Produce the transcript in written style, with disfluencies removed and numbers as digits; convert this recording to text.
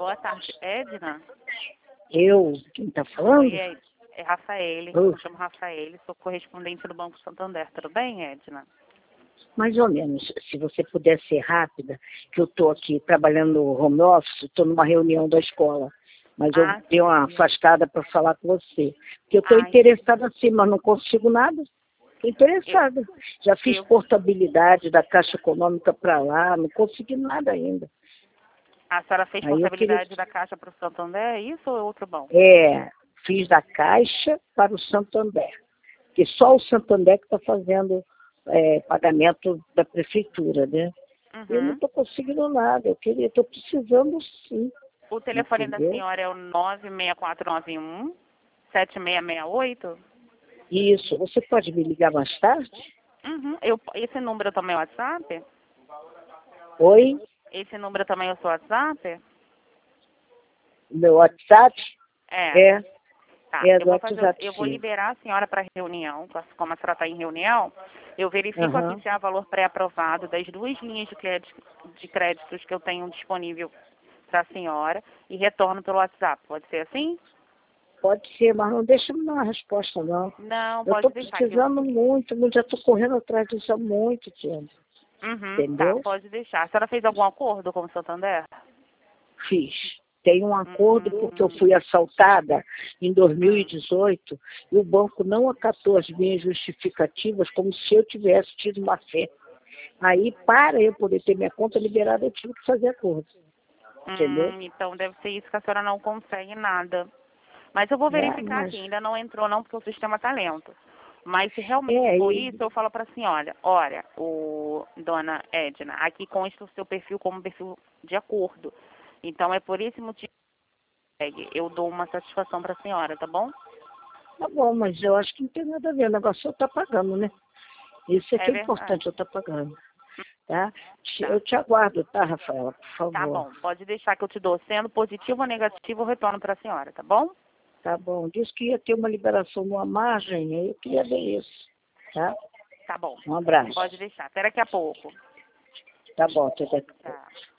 Boa tarde, Edna. Quem está falando? Oi, é Rafaele. Eu chamo Rafaele, sou correspondente do Banco Santander. Tudo bem, Edna? Mais ou menos, se você puder ser rápida, que eu estou aqui trabalhando no home office, estou numa reunião da escola, mas eu dei uma afastada para falar com você. Porque eu estou interessada sim, mas não consigo nada. Estou interessada. Já fiz portabilidade da Caixa Econômica para lá, não consegui nada ainda. A senhora fez portabilidade da Caixa para o Santander, é isso ou é outro banco? Fiz da Caixa para o Santander. Porque só o Santander que está fazendo pagamento da prefeitura, né? Eu não estou conseguindo nada. Estou precisando sim. O telefone da senhora é o 96491-7668? Isso. Você pode me ligar mais tarde? Esse número também é o WhatsApp? Oi? Esse número também é o seu WhatsApp? Meu WhatsApp? Tá, eu vou liberar a senhora para reunião, como a senhora está em reunião, eu verifico aqui se há valor pré-aprovado das 2 linhas de créditos que eu tenho disponível para a senhora e retorno pelo WhatsApp. Pode ser assim? Pode ser, mas não deixa me dar uma resposta, não. Não, pode deixar. Eu estou precisando muito, já estou correndo atrás disso há muito tempo. Entendeu? Tá, pode deixar. A senhora fez algum acordo com o Santander? Fiz. Tem um acordo porque eu fui assaltada em 2018 e o banco não acatou as minhas justificativas como se eu tivesse tido má fé. Aí, para eu poder ter minha conta liberada, eu tive que fazer acordo. Entendeu? Então deve ser isso que a senhora não consegue nada. Mas eu vou verificar aqui, ainda não entrou não, porque o sistema está lento. Mas se realmente for isso, eu falo para a senhora, olha, dona Edna, aqui consta o seu perfil como perfil de acordo. Então é por esse motivo que eu dou uma satisfação para a senhora, tá bom? Tá bom, mas eu acho que não tem nada a ver, o negócio eu estou pagando, né? Isso é que é importante, eu estou pagando. Tá? Eu te aguardo, tá, Rafaela, por favor. Tá bom, pode deixar que eu te dou. Sendo positivo ou negativo, eu retorno para a senhora, tá bom? Tá bom. Disse que ia ter uma liberação numa margem, eu queria ver isso. Tá? Tá bom. Um abraço. Pode deixar. Até daqui a pouco. Tá bom, até daqui a pouco. Tá.